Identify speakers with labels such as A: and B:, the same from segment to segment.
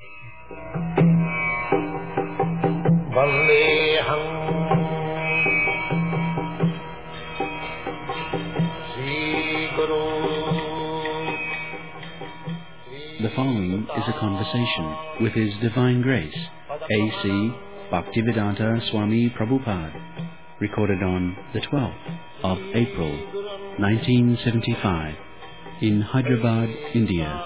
A: Vandeham Sri Guru.
B: The following is a conversation with His Divine Grace, A.C. Bhaktivedanta Swami Prabhupada, recorded on the 12th of April, 1975, in Hyderabad, India.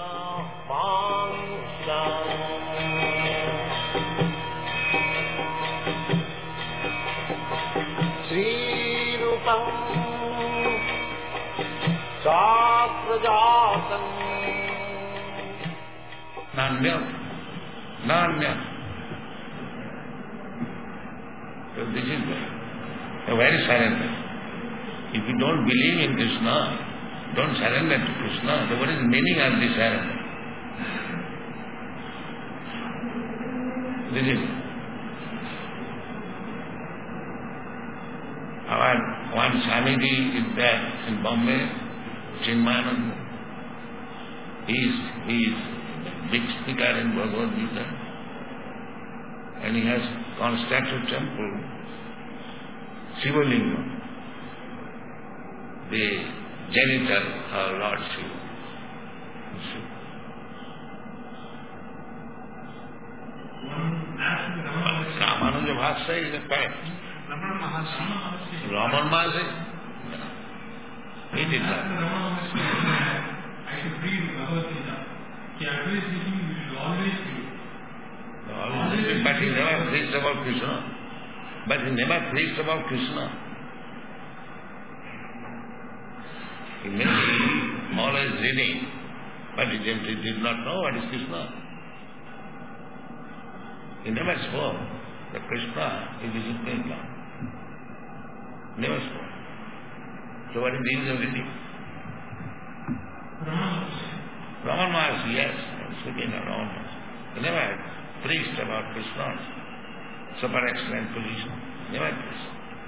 C: Nanya. So this is a very surrender. If you don't believe in Krishna, don't surrender to Krishna. So what is the meaning of this surrender? This is our one Swamiji is there in Bombay, Chinmayananda. He is big speaker in Bhagavad Gita, and he has constructed temple, Shivalingam, the genital of Lord Shiva. Ramanuja Bhasya is a fact. Raman Mahasi? He did that.
D: I should read Bhagavad Gita. He always speaking, we should always read.
C: But he never preached about Krishna. He may be always reading, but he did not know what is Krishna. He never spoke that Krishna is the Supreme Lord. Never spoke. So what is the use of reading? Raman Mahasi, yes, I was speaking of Raman Mahasi. He never preached about Krishna's super excellent position. Never preached.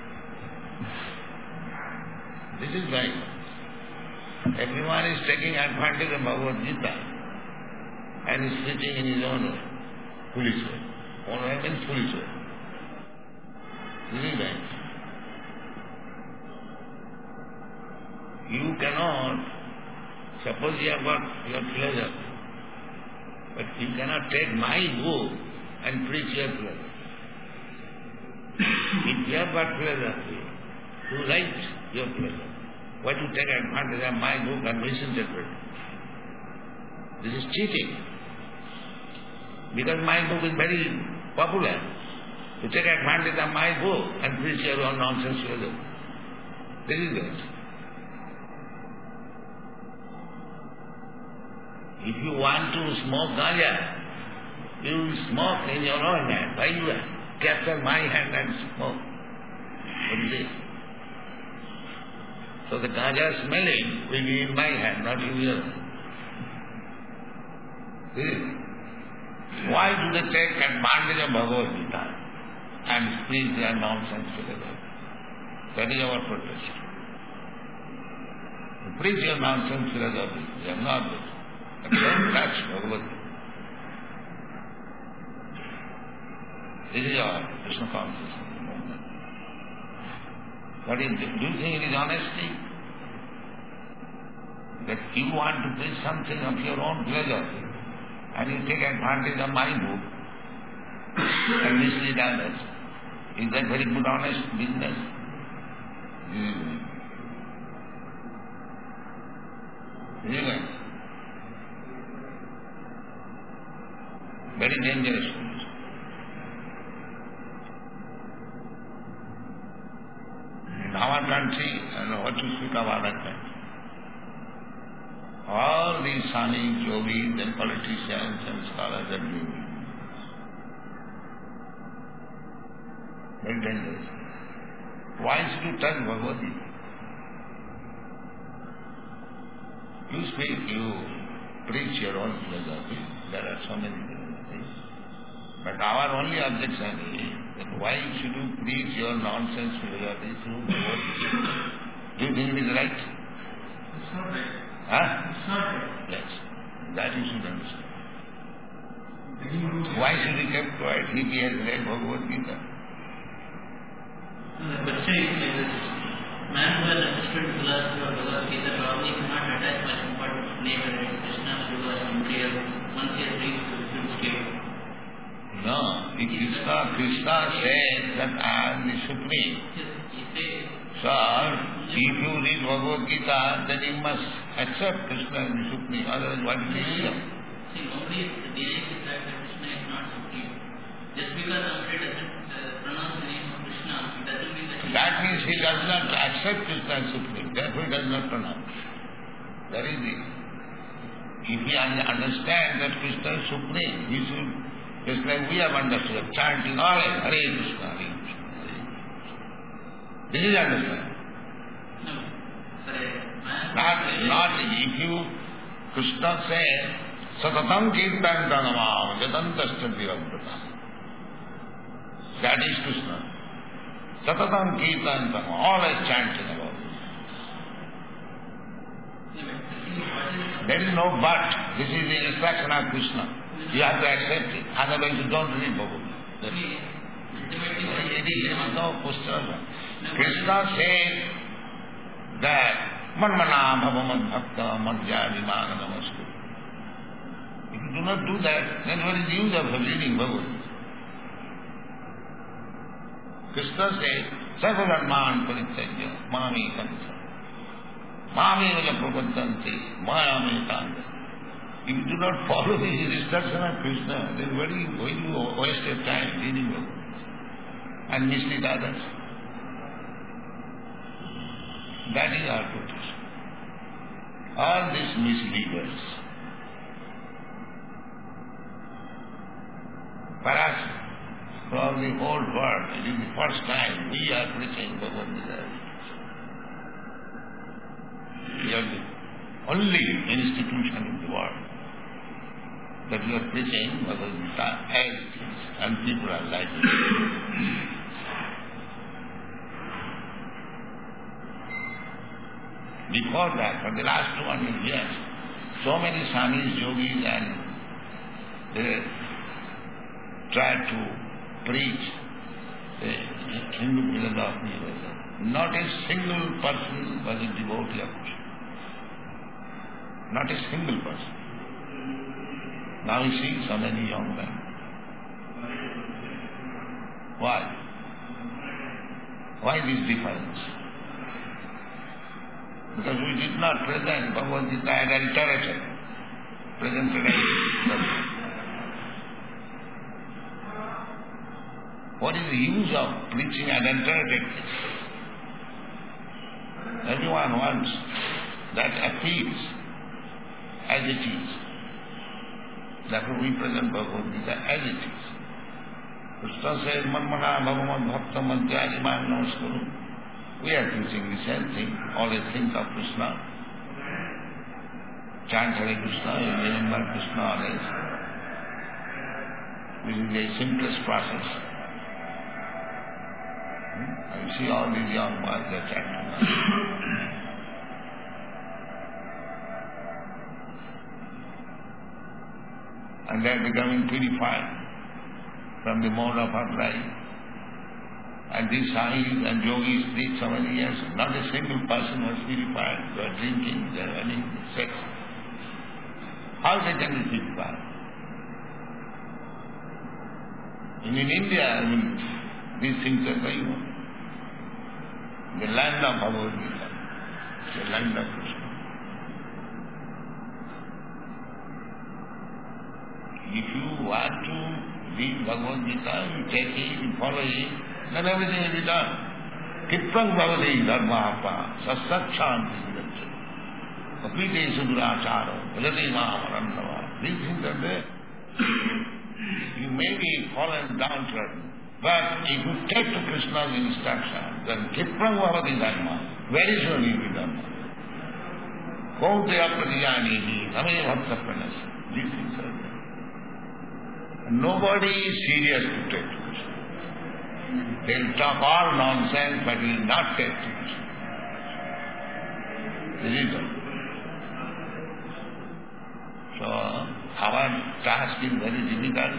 C: This is why everyone is taking advantage of Bhagavad Gita and is preaching in his own way, foolish way. Own way means foolish way. This is right. You cannot, suppose you have got your philosophy, but you cannot take my book and preach your philosophy. If you have got philosophy, you write your philosophy. Why to take advantage of my book and misinterpret it? This is cheating. Because my book is very popular. To take advantage of my book and preach your own nonsense philosophy. This is it. If you want to smoke ganja, you smoke in your own hand. Why you capture my hand and smoke? What is it? So the ganja smelling will be in my hand, not in yours. Why do they take advantage of Bhagavad Gita and speak their nonsense philosophy? That is our protest. Preach your nonsense philosophy. They are not this. But don't touch Bhagavad Gita. This is our Krishna consciousness movement. What is it? Do you think it is honesty? That you want to preach something of your own philosophy and you take advantage of my book and mislead others. Is that very good, honest business? Yes. Very dangerous. In our country, I don't know what to speak of other countries. All these Swamis, yogis and politicians and scholars are doing it. Very dangerous. Why should you touch Bhagavad Gita? You speak, you preach your own philosophy. There are so many philosophies. But our only objection is that why should you preach your nonsense philosophy through Bhagavad Gita? Do you think it is right?
D: It's not right.
C: Huh?
D: It's not right.
C: Yes. That you should understand. Why should he keep quiet if he has read Bhagavad Gita?
E: The question is like this. Man who has understood the philosophy of Bhagavad Gita probably cannot attach much importance to name and Krishna, Shiva, somebody else once he has reached the different scale.
C: No, if Krishna says that I am the Supreme.
E: Yes, he says.
C: So, if you read Bhagavad Gita, then you must accept Krishna as the Supreme. Otherwise, what is the use?
E: See, nobody is denying the fact that Krishna is not supreme. Just because somebody doesn't pronounce the name of Krishna, it doesn't mean that
C: That means he does not accept Krishna as Supreme. Therefore, he does not pronounce. That is it. If he understands that Krishna is Supreme, he should, just like we have understood, chanting always, Hare Krishna, Hare Krishna, Hare Krishna. This is understanding.
E: no.
C: Not if you, Krishna says, Satatam Kirtantanamam Jatantascha Virabhata. That is Krishna. Satatam Kirtantanamam, always chanting about it. There is no but. This is the instruction of Krishna. You have to accept it. Otherwise you don't read Bhagavad Gita. There is no question. Krishna says that Manmana Bhavamad Bhakta Madhyadi Maga Namastu. If you do not do that, then what is the use of reading Bhagavad Gita? Krishna says, Sarvadharman Parityajya Mami Kansa. Mami Vaja Prapadanti Mayami Tanda. If you do not follow the instruction of Krishna, then why do you waste your time reading Bhagavad Gita and mislead others? That is our protest. All these misleaders, perhaps from the whole world, it is the first time we are preaching Bhagavad Gita. We are the only institution in the world that we are preaching Bhagavad Gita as it is, and people are liking it. Before that, for the last 200 years, so many Swamis, yogis, and they tried to preach the Hindu philosophy. Not a single person was a devotee of Krishna. Not a single person. Now you see so many young men. Why? Why this difference? Because we did not present Bhagavad Gita as a literature, presented as literature. What is the use of preaching an literature? Everyone wants that appeals as it is. Therefore we present Bhagavad Gita as it is. Krishna says, Manmana Bhagavad Bhakta Madhyadi Mam Namaskaru. We are teaching the same thing. Always think of Krishna. Chant Hare Krishna, you remember Krishna always. This is the simplest process. You see all these young boys, they are chanting. And they are becoming purified from the mode of our life. And these sahis and yogis preach so many years, not a single person was purified. They are drinking, they are having sex. How they can be purified? And in India, these things are going on. The land of Bhagavad Gita, the land of Krishna. If you want to read Bhagavad Gita, you take it, you follow it, then everything will be done. Kiprang bhavati dharmapa sasachanti vidaccha. Apite sudurachara bhajati mahamarandava. These things are there. You may be fallen downtrodden, but if you take to Krishna's instruction, then kiprang bhavati dharma, very soon you will be done. Kaunteya pratijanihi name bhakta pranasa. These things are there. Nobody is serious to take to Krishna. They will talk all nonsense, but will not take to Krishna. This is all. So, our task is very difficult,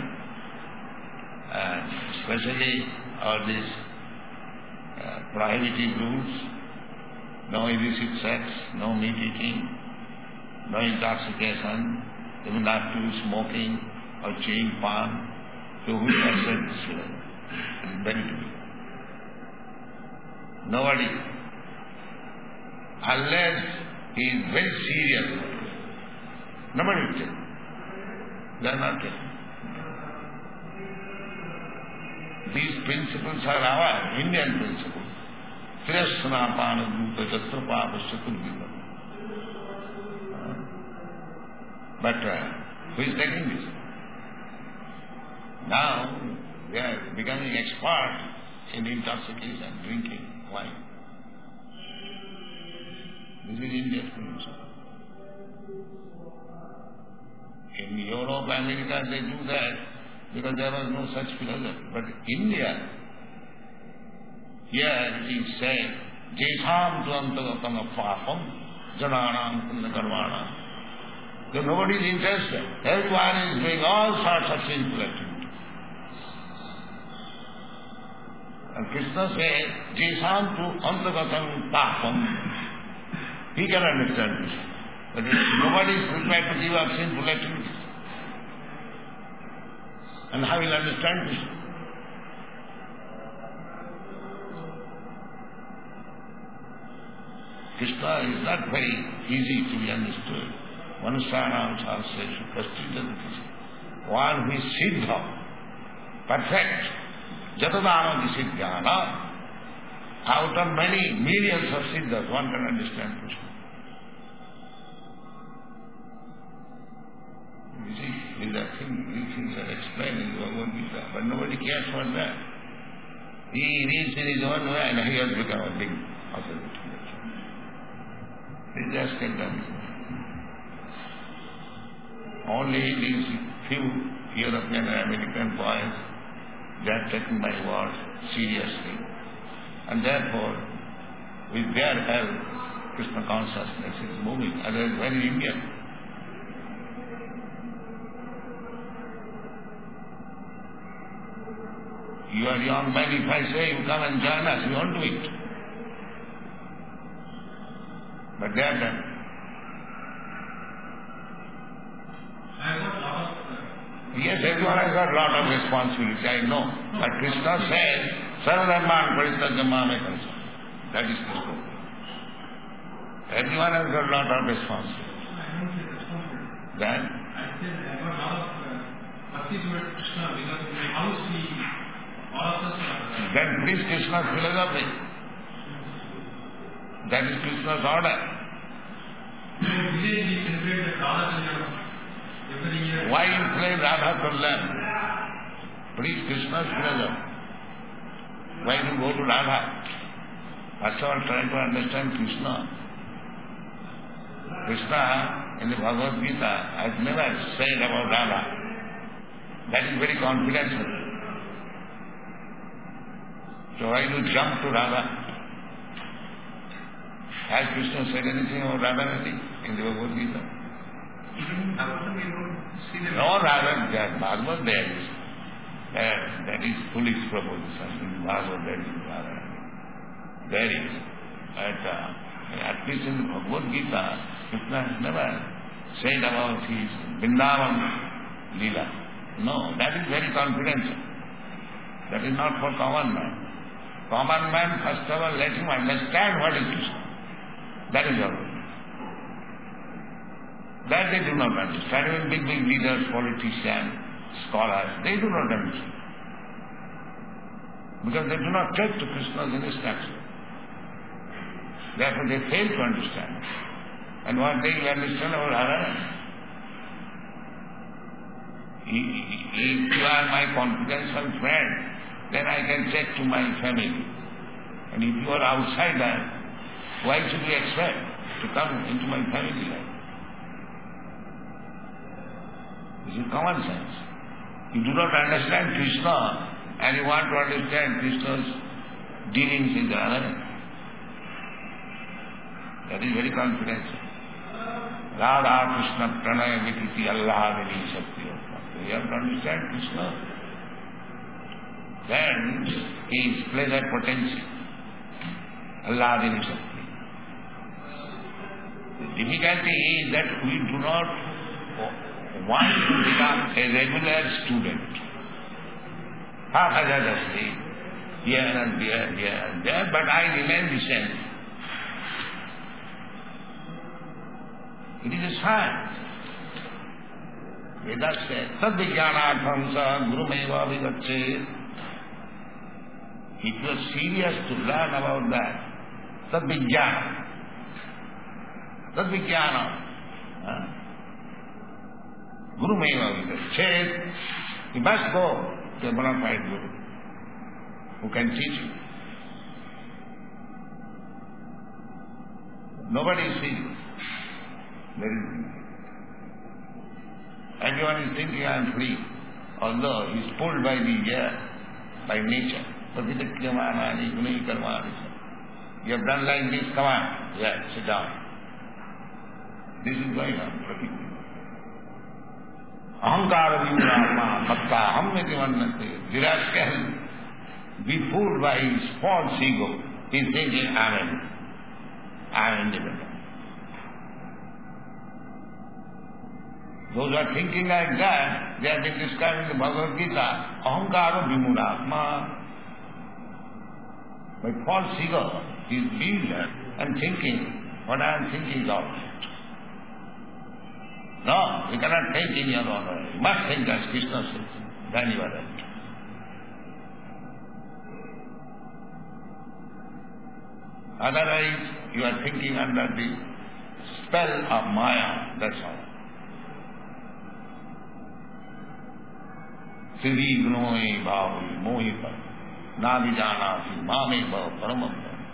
C: especially all these prohibitive rules, no illicit sex, no meat eating, no intoxication, even not to smoking or chewing palm. So who will accept this philosophy? It is very difficult. Nobody, unless he is very serious about it, nobody will take. They are not taking. These principles are our Indian principles. Tirasana Bhuta Tatra Papa Sakurvita. But who is taking this? Now they are becoming expert in intoxication, drinking wine. This is India's principle. In Europe, America, they do that because there was no such philosophy. But India, here it is said, Jesam Tvantagatam Papam Jananam Punnakarmanam. So nobody is interested. Everyone is doing all sorts of sinful activities. And Krishna says, Jesam Tvantagatam Papam. He can understand this. But nobody is prepared to give up sinful activities. And how will understand this? Krishna is not very easy to be understood. Manusyanam Sahasreshu Kastidadati. One who is siddha, perfect, jatadhanati siddhyana. Out of many millions of siddhas, one can understand Krishna. You see, these things are explained in the Bhagavad Gita, but nobody cares for that. He reads in his own way and he has become a big authority. He just can done it. Only these few European and American boys, they are taking my word seriously. And therefore, with their help, Krishna consciousness is moving. Otherwise, very Indian. You are young man, if I say you come and join us, you won't do it. But they are done. Yes, everyone has got a lot of responsibility, I know. But Krishna says, Sarvadharman Paristajamame Karsa. That is Krishna. Everyone has got a lot of responsibility.
D: I don't say responsibility.
C: Then?
D: I said I got a lot of bhakti towards Krishna because in my house all of us are...
C: Then please Krishna's philosophy. That is Krishna's order.
D: In village we celebrate the Radha Kalyan every year.
C: Why you play Radha Kalyan? Please Krishna's philosophy. Why you go to Radha? First of all, try to understand Krishna. Krishna in the Bhagavad Gita has never said about Radha. That is very confidential. So why do you jump to Radha? Has Krishna said anything about Radharani in the Bhagavad Gita?
D: Even Bhagavatam we don't see them.
C: No Radha, Bhagavad there is. That is foolish proposition. In Bhagavad there is Radharani. There is. But at least in the Bhagavad Gita, Krishna has never said about his Vrindavan Leela. No, that is very confidential. That is not for common man. Common man, first of all, let him understand what is Krishna. That is all. That they do not understand. Even big leaders, politicians, scholars, they do not understand. Because they do not take to Krishna's instruction. Therefore they fail to understand. And what they will understand about Radharani? If you are my confidential friend, then I can take to my family. And if you are outsider, why should we expect to come into my family life? This is common sense. You do not understand Krishna and you want to understand Krishna's dealings with the other. That is very confidential. Radha Krishna Pranaya Vititi Allahadini Shakti. You have to understand Krishna. Then he is pleasure potency. Allahadini Shakti. The difficulty is that we do not want to become a regular student. Haphazardly, here and there, but I remain the same. It is a science. Vedas says, Tad-vijnanatham sa gurumeva vigacchet. If you are serious to learn about that, Tad-vijnana, gurumeva vigacchet, you must go to a bona fide guru who can teach you. Nobody is serious. Everyone is thinking I am free, although he is pulled by the air, by nature. You have done like this, come on, sit down. This is going on. Ahankara vimurama matta hammeti vannate. The rascal, be fooled by his false ego. He is thinking I am independent. Those who are thinking like that, they have been described in the Bhagavad Gita. Ahankara vimurama. By false ego, he is being there and thinking what I am thinking is all right. No, you cannot think in your own way. You must think as Krishna says. Then you are right. Otherwise, you are thinking under the spell of Maya, that's all. Siddhi gnoi bhavi mohita navijanati mame bhav paramam.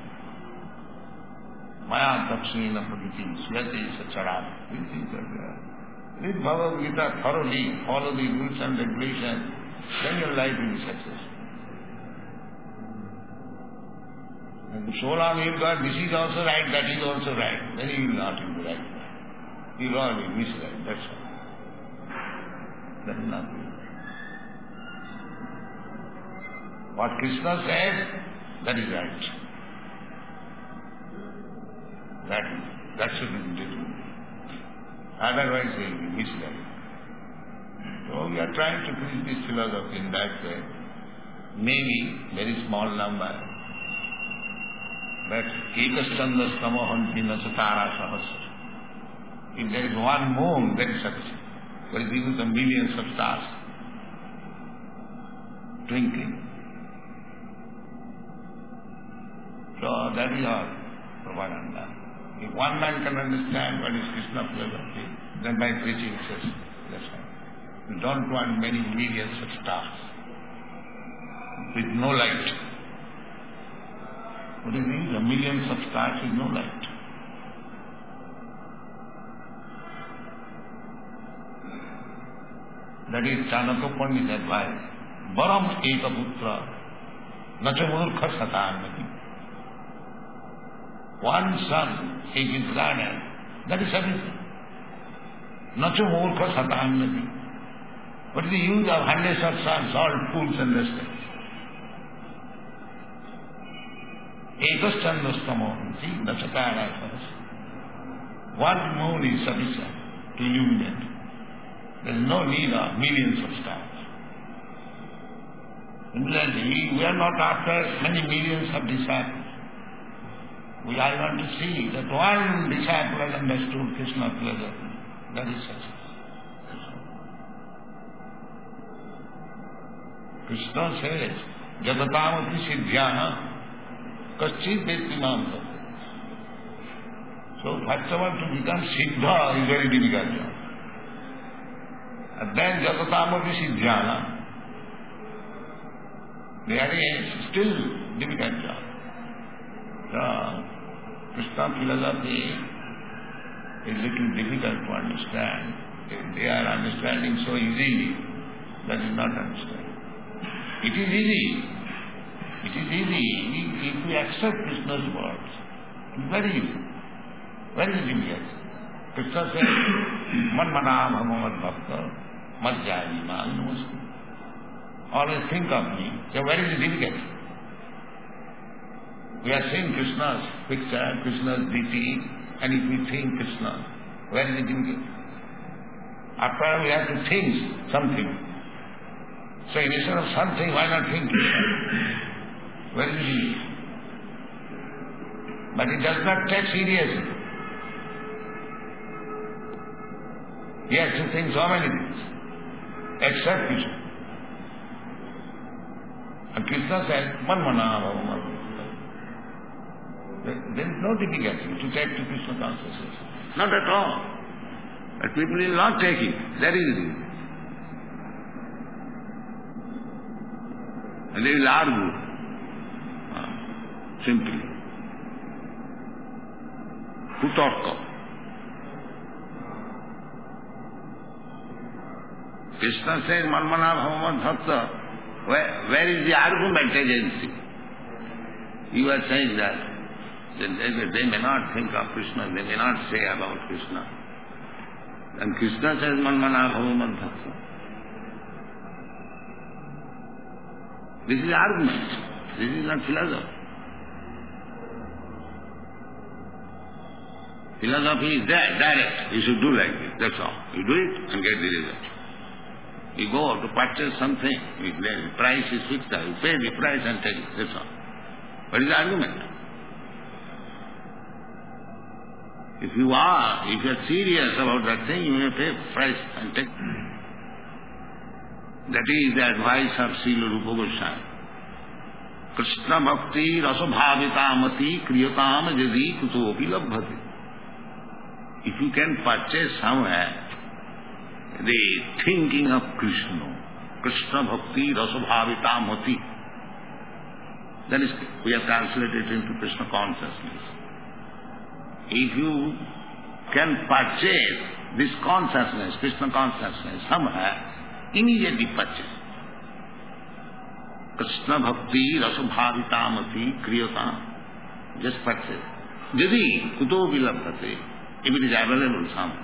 C: Maya dakshina praditi swati sacharam. These things are there. Read Bhagavad Gita thoroughly, follow the rules and regulations, then your life will be successful. And so long you got this is also right, that is also right, then you will not be right. You will always misread, that's all. That is not good. What Krishna says, that is right. That should be different. Otherwise they will be misled. So we are trying to preach this philosophy in that way. Maybe very small number. But ekastanda samohanti nasatara sahasra. If there is one moon, that is sufficient. But even the millions of stars twinkling. So that is all propaganda. If one man can understand what is Krishna philosophy, then by preaching says, that's all. You don't want many millions of stars with no light. What is it? The millions of stars with no light. That is Chanakya Pandit's advice. Baram eka putra nacha murkha satanati. One son, he is granted. That is sufficient. Nacha murkha satanati. What is the use of hundreds of sons, all fools and rascals? Ekastandastamo, see, the Satara first. One moon is sufficient to illuminate. There is no need of millions of stars. Similarly, we are not after many millions of disciples. We are going to see that one disciple has understood Krishna philosophy. That is success. Krishna says, Jagatamati siddhyana kaschit vestimam. So first of all, to become siddha is very difficult job. And then Jagatamati siddhyana, there is still difficult job. So, Krishna philosophy is little difficult to understand. They are understanding so easily, that is not understanding. It is easy. It is easy if we accept Krishna's words. It is very easy. Very difficult. Krishna says, Man mana bhagavat bhakta, madhyani ma namastu. Always think of me. So where is the difficulty? We are seeing Krishna's picture, Krishna's deity, and if we think Krishna, where is the difficulty? After all, we have to think something. So instead of something, why not think Krishna? Where is the difficulty? But it does not take seriously. He has to think so many things, except Krishna. And Krishna said, Manmana Bhavaman. There is no difficulty to take to Krishna consciousness. Not at all. But people will not take it. That is it. And they will argue. Simply. Kutarka. Krishna says, Manmana Bhavaman Bhakta. Where is the argument agency? You are saying that they may not think of Krishna, they may not say about Krishna. And Krishna says, Manmana Bhavaman Bhakta. This is argument. This is not philosophy. Philosophy is direct. You should do like this. That's all. You do it and get the result. You go to purchase something, the price is fixed, you pay the price and take it, that's all. What is the argument? If you are serious about that thing, you may pay price and take it. That is the advice of Srila Rupa Goswami. Krishna bhakti rasabhavitamati kriyatam jadi kutopi labhati. If you can purchase somewhere the thinking of Krishna bhakti rasabhavitamati, then we have translated it into Krishna consciousness. If you can purchase this consciousness, Krishna consciousness, somewhere, immediately purchase. Krishna bhakti rasabhavitamati kriyatam. Just purchase. Jadi kuto vilabhate. If it is available somewhere.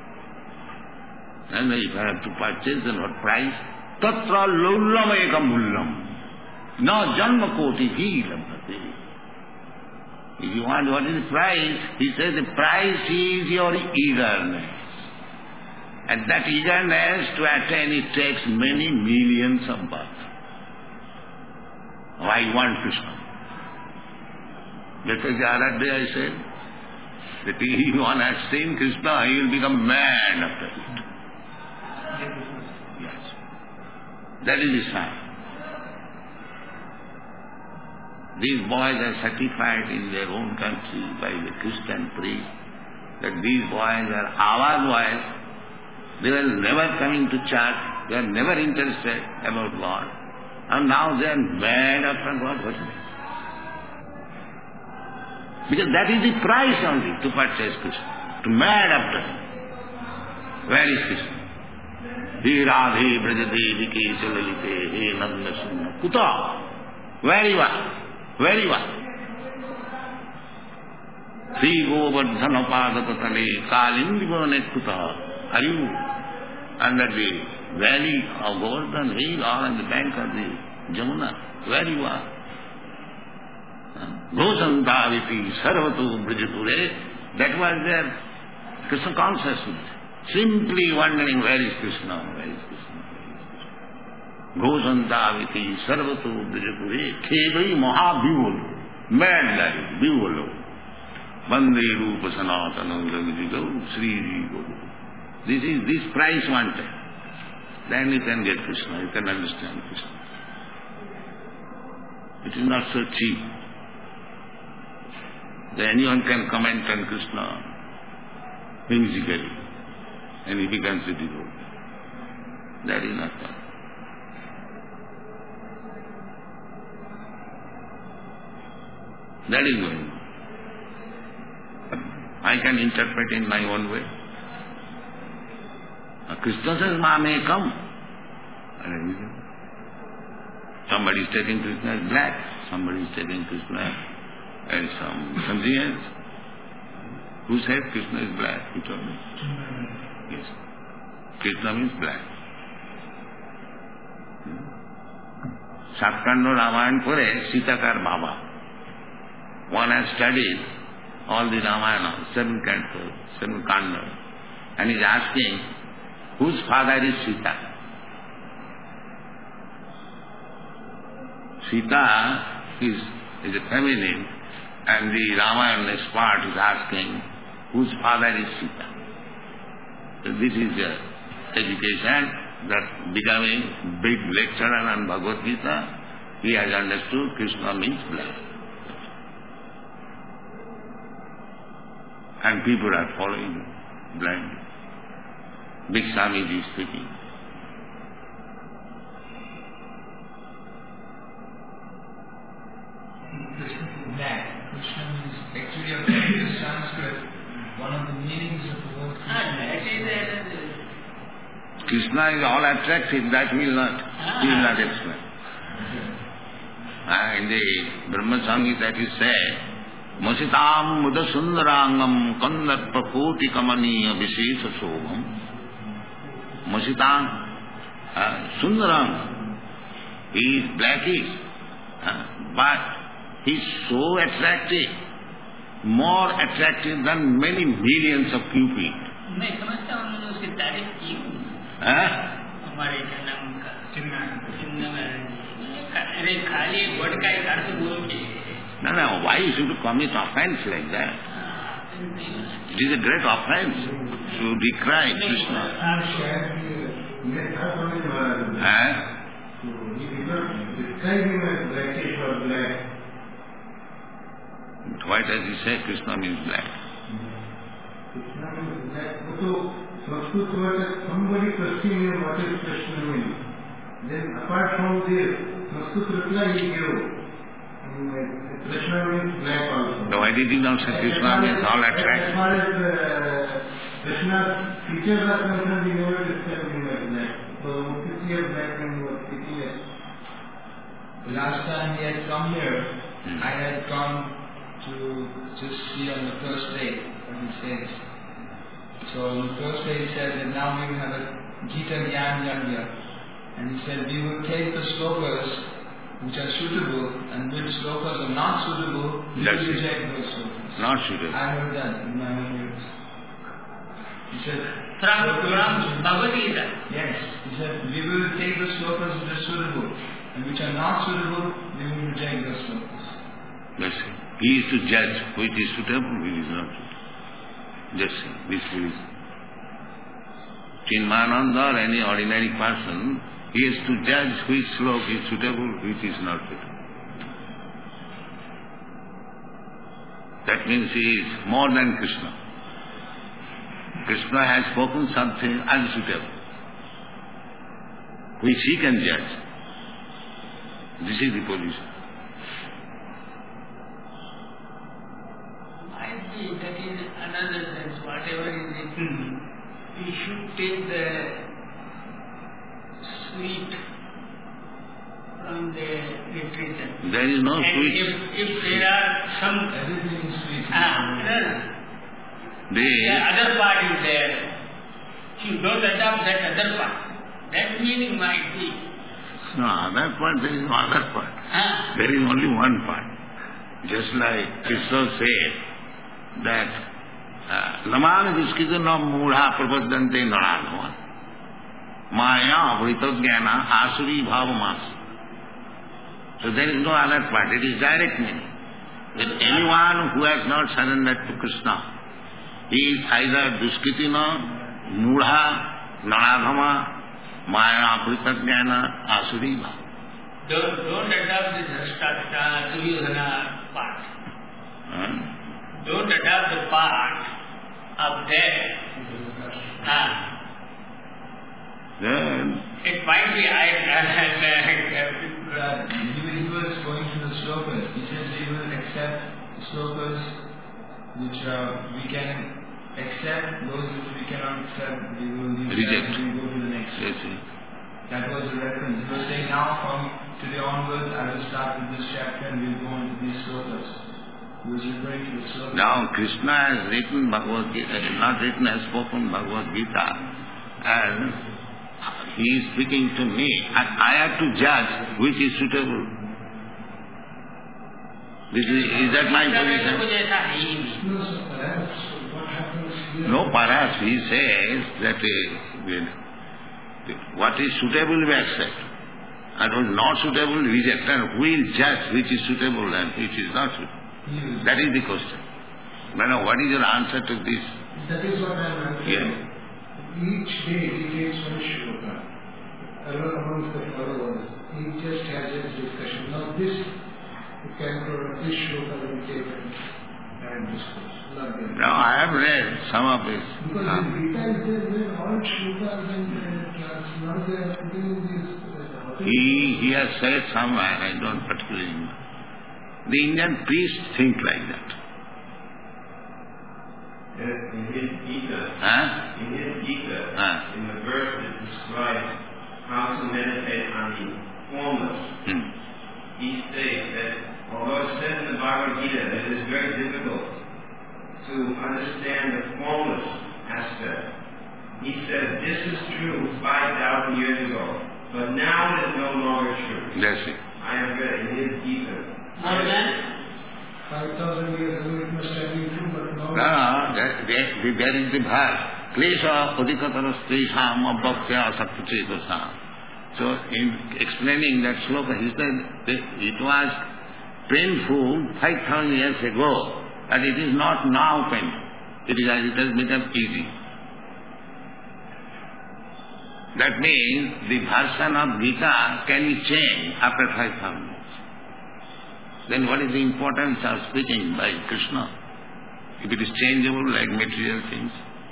C: And if I have to purchase, then what price? Tatra lullam ekam mullam. Na janma koti bhi labhate. If you want what is the price, he says the price is your eagerness. And that eagerness to attain it takes many millions of births. I want Krishna. Because the other day I said that if one has seen Krishna, he will become mad after it. Yes. That is the sign. These boys are certified in their own country by the Christian priest that these boys are our boys. They were never coming to church. They are never interested about God. And now they are mad after God. What is it? Because that is the price only to purchase Krishna. To mad after Him. Where is Krishna? He Radhe Brajade Vike Chalalite He Nanda Sunna Kuta. Where you are? Where you are? Sri Govardhana Padatatale Kalindivane Kuta. Are you under the valley of Govardhan Hill or on the bank of the Jamuna? Where you are? Gosantaviti Sarvatu Brijapure. That was their Krishna consciousness. Simply wondering where is Krishna, where is Krishna, where is Krishna. Gosantaviti Sarvatu Brijapure. Khevai Mahabhivolo. Mad life, Bivolo. Bande Rupa Sanatana Ragjigo Sri Jigo. This price wanted. Then you can get Krishna, you can understand Krishna. It is not so cheap. That anyone can comment on Krishna whimsically and he becomes a devotee. That is not done. That is going on. I can interpret in my own way. Krishna says, Ma may come. Somebody is taking Krishna as black, somebody is taking Krishna as something else. Who said Krishna is black? Who told me? Yes. Krishna means black. Satkanda Ramayana pore Sitakar Baba. One has studied all the Ramayana, 7 cantos, 7 kandas, and is asking, whose father is Sita? Sita is a feminine, and the Ramayana next part is asking, whose father is Sita? So this is education, that becoming big lecturer on Bhagavad Gita, he has understood Krishna means black. And people are following blindly. Big Swamiji is speaking.
D: Krishna is black. Krishna means actually according to Sanskrit, one of the meanings of the word
C: Krishna is all attractive, that will not explain. In the Brahma Samhita that is said, Masitam Muda Sundarangam Kandarpa Koti Kamaniya Vishesha Shobham. Masitam Sundarangam. He is blackish, but he is so attractive, more attractive than many millions of cupids.
E: मैं समझता हूँ उन्होंने उसकी तारीफ की हमारे जन्म का चिन्ह में अरे खाली वर्ड का एक अर्थ बोल के
C: No, why you should commit offense like that? It is a great offense to decry Krishna. Why does he say Krishna means black?
F: Krishna means black. So, Sanskrit word that somebody questioned him what is Krishna means. Then apart from this, Sanskrit reply he gave. Krishna means black also.
C: So why did he not say Krishna means all attractive?
F: As far as Krishna's features are concerned, he never described him as black. So, Mukti of black when he was speaking as.
D: Last time he had come here, I had come to just see on the first day what he says. So on the first day he said that now we will have a Gita Gyan Yagya. And he said we will take the slokas which are suitable and which slokas are not suitable, we will reject those slokas.
C: Not suitable.
D: I heard that in my own ears. He said
E: from Bhagavad Gita.
D: Yes. He said we will take the slokas which are suitable and which are not suitable, we will reject those slokas.
C: Yes. He is to judge which is suitable, which is not suitable. Just this is Chinmayananda or any ordinary person, he is to judge which sloka is suitable, which is not suitable. That means he is more than Krishna. Krishna has spoken something unsuitable, which he can judge. This is the position.
E: That is another sense. Whatever is written, we should take the sweet from the literature.
C: There is no
E: and
C: sweet.
E: If there are some
D: Everything is sweet.
E: the other part is there, you don't adopt that other part. That meaning might be.
C: No, other part, there is no other part. There is only one part. Just like Krishna said, that Namana Viskita na mudha prabhaddante naranava maya vritajnana asuri bhavamas. So there is no other part. It is direct meaning. That anyone who has not surrendered to Krishna, he is either duskitina, mudha, naradhama, maya vritajnana asuri bhava.
E: Don't adopt this Rashtrata, Duryodhana part. Don't adopt the part of that.
C: Then
E: It might be
D: He was going to the slokas. He says he will accept slokas which we can accept, those which we cannot accept, we will
C: Reject.
D: We will go to the next.
C: yes, yes.
D: That was the reference. He was saying now from today onwards I will start with this chapter and we'll go into these slokas. which is referring to the sloka.
C: Now Krishna has written Bhagavad Gita, not written, has spoken Bhagavad Gita, and he is speaking to me, and I have to judge which is suitable. Is that my position?
F: No, sir, perhaps what happens here...
C: No, perhaps he says that what is suitable we accept, and what is not suitable we reject, and we will judge which is suitable and which is not suitable.
F: Yes.
C: That is the question. Madam, what is your answer to this?
F: That is what I am answering.
C: Yeah.
F: Each day he takes one shloka along amongst the followers. He just has his discussion. Now this cantor of this shloka will be taken and discussed. Not there.
C: Now I have read some of it.
F: Because in Gita it says that all shlokas and class, now they are putting in this...
C: He has said somewhere, I don't particularly know. The Indian priests think like that.
G: In his Gita,
C: Huh?
G: in the verse that describes how to meditate on the formless, he states that although it says in the Bhagavad Gita that it is very difficult to understand the formless aspect, he says this is true 5,000 years ago, but now it is no longer true.
C: That's it.
G: I have read in his Gita.
E: More than
F: 5,000 years ago it must have been true, but now...
C: No, there is the verse. Klesha udikatara stresham abhaktya sakti-chetasa. So in explaining that sloka, he said that it was painful 5,000 years ago, and it is not now painful. It has become easy. That means the version of Gita can be changed after 5,000 years. Then what is the importance of speaking by Krishna? If it is changeable like material things,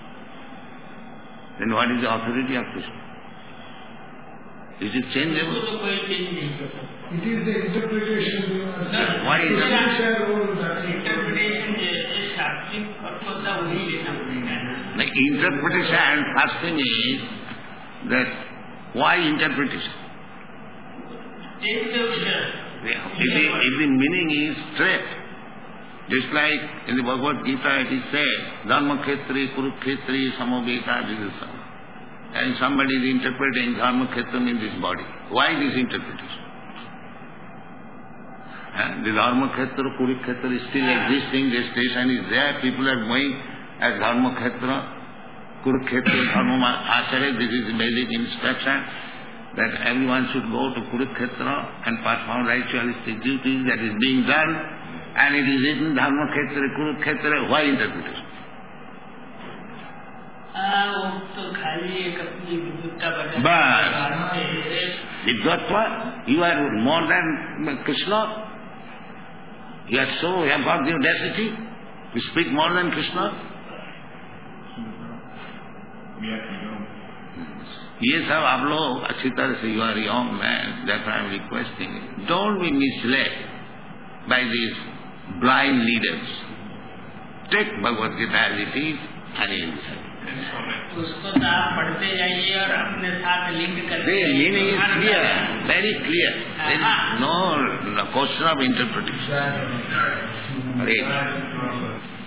C: then what is the authority of Krishna? Is it changeable?
F: It is the interpretation they are saying.
C: Why is that?
E: Interpretation शास्त्रिक अर्थ होता है वही लेना पड़ेगा ना.
C: The interpretation, first thing is that why interpretation? If the meaning is straight, just like in the Bhagavad Gita it is said, Dharma Khetri, Kurukhetri, Samaveta, Jidusama. And somebody is interpreting Dharma Khetra in this body. Why this interpretation? And the Dharma Khetra, Kurukhetra is still existing, the station is there, people are going as Dharma Khetra, Kurukhetra, Dharma Acharya, this is the basic instruction, that everyone should go to Kurukhetra and perform ritualistic duties, that is being done, and it is written Dharma Khetra, Kurukhetra, why interpretation? But Vidvatva, you are more than Krishna. You are so, you have got the audacity. You speak more than Krishna. ये सब आप लोग अच्छी तरह से, you are young man, that I am requesting, don't be misled by these blind leaders. Take Bhagavad Gita as it is and you will say.
E: उसको तो आप पढ़ते जाइए और अपने साथ लिंक करते
C: The meaning is clear, very clear. There is no question of interpretation.
F: Right.